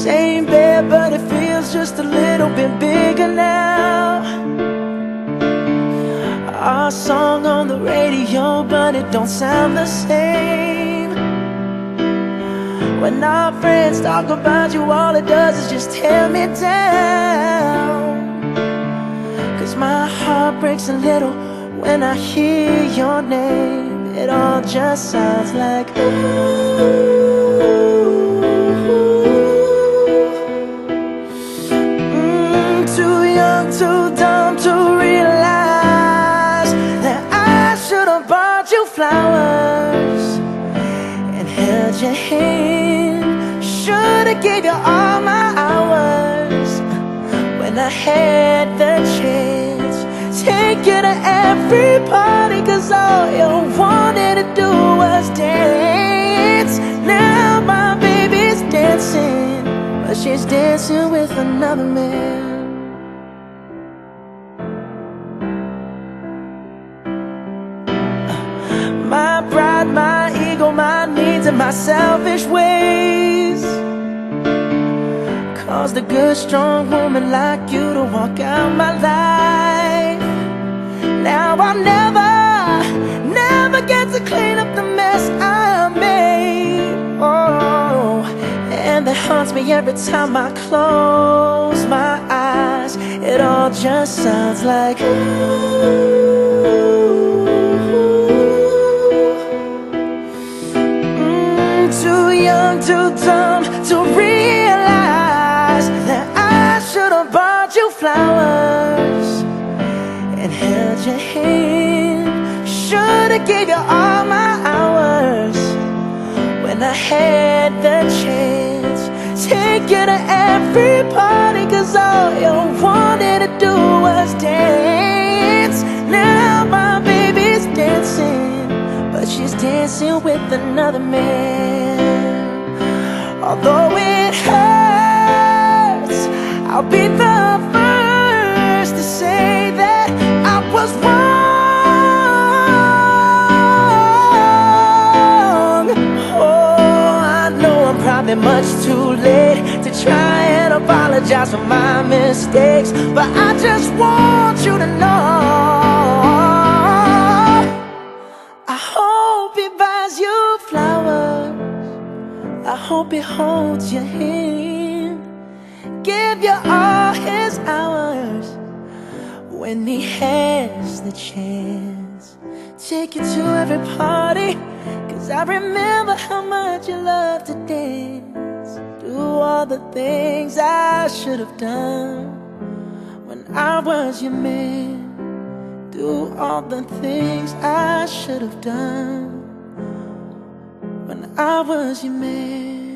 Same bed, but it feels just a little bit bigger now. Our song on the radio, but it don't sound the same. When our friends talk about you, all it does is just tear me down. 'Cause my heart breaks a little when I hear your name. It all just sounds like ooh. Too young, too dumb to realize that I should have bought you flowers and held your hand. Should have gave you all my hours when I had the chance. Take you to every party, 'cause all you wanted to do was dance. Now my baby's dancing, but she's dancing with another man. My pride, my ego, my needs, and my selfish ways caused a good, strong woman like you to walk out my life. Now I'll never get to clean up the mess I made. Oh, and that haunts me every time I close my eyes. It all just sounds like ooh. Too young, too dumb to realize that I should have bought you flowers and held your hand. Should have gave you all my hours when I had the chance. Take you to every party, 'cause all you wanted to do was dance. Now my baby's dancing, but she's dancing with another man. Although it hurts, I'll be the first to say that I was wrong. Oh, I know I'm probably much too late to try and apologize for my mistakes, but I just want you to know I hope he buys you flowers. I hope he holds your hand, give you all his hours when he has the chance. Take you to every party, 'cause I remember how much you love to dance. Do all the things I should have done when I was your man. Do all the things I should have done when I was your man.